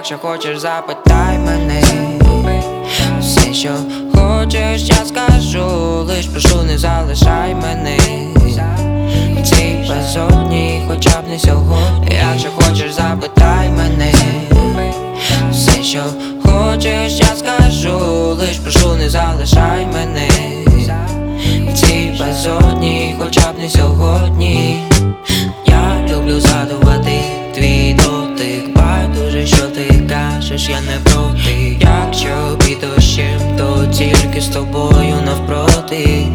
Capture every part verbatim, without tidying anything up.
Якщо хочеш, запитай мене. Все, що хочеш, я скажу. Лиш прошу, не залишай мене в цій безодні, хоча б не сьогодні. Якщо хочеш, запитай мене. Все, що хочеш, я скажу. Лиш прошу, не залишай мене в цій безодні, хоча б не сьогодні. Я люблю задувати твій дотик. Байдуже, що ти кажеш, я не проти. Якщо під дощем, то тільки з тобою навпроти.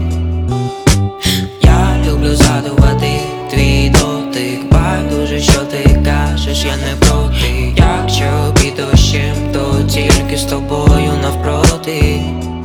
Я люблю задувати твій дотик. Байдуже, що ти кажеш, я не проти. Якщо під дощем, то тільки з тобою навпроти.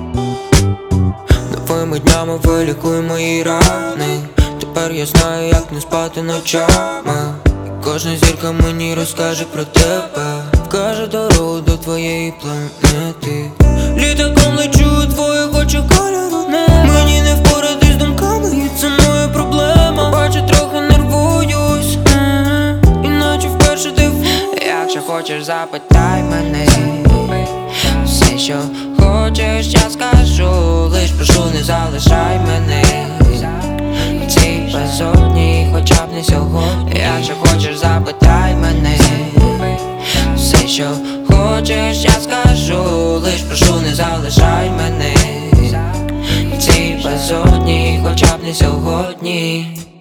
Новими днями вилікуй мої рани. Тепер я знаю, як не спати ночами. І кожна зірка мені розкаже про тебе, вкаже дорогу до твоєї планети. Літаком лечу, твоїх очі кольору неба. Мені не впоратись з думками, і це моя проблема. Бачу, трохи нервуюсь, іначе вперше дивуюсь. Якщо хочеш, запитай мене. Все, що хочеш, я скажу. Лиш прошу, не залишай мене в цій безодні, хоча б не сьогодні. Якщо хочеш, запитай мене. Все, що хочеш, я скажу. Лиш прошу, не залишай мене в цій безодні, хоча б не сьогодні.